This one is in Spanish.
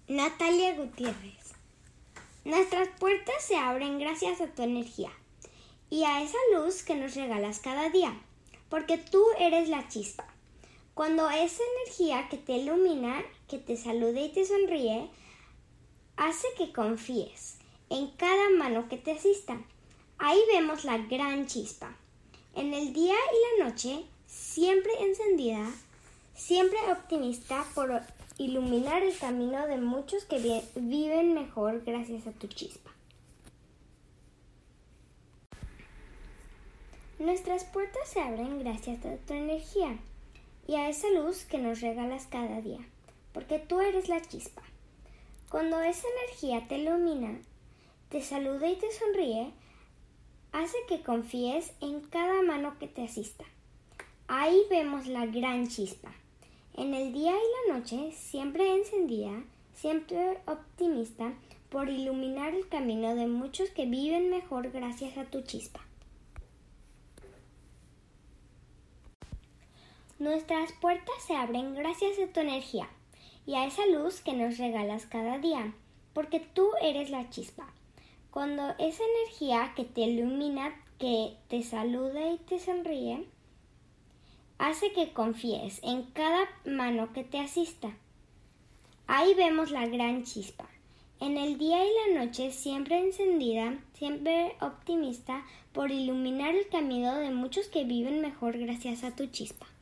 Natalia Gutiérrez. Nuestras puertas se abren gracias a tu energía y a esa luz que nos regalas cada día, porque tú eres la chispa. Cuando esa energía que te ilumina, que te saluda y te sonríe, hace que confíes en cada mano que te asista. Ahí vemos la gran chispa. En el día y la noche, siempre encendida, siempre optimista por iluminar el camino de muchos que viven mejor gracias a tu chispa. Nuestras puertas se abren gracias a tu energía y a esa luz que nos regalas cada día, porque tú eres la chispa. Cuando esa energía te ilumina, te saluda y te sonríe, hace que confíes en cada mano que te asista. Ahí vemos la gran chispa. En el día y la noche, siempre encendida, siempre optimista por iluminar el camino de muchos que viven mejor gracias a tu chispa. Nuestras puertas se abren gracias a tu energía y a esa luz que nos regalas cada día, porque tú eres la chispa. Cuando esa energía que te ilumina, que te saluda y te sonríe, hace que confíes en cada mano que te asista. Ahí vemos la gran chispa. En el día y la noche, siempre encendida, siempre optimista por iluminar el camino de muchos que viven mejor gracias a tu chispa.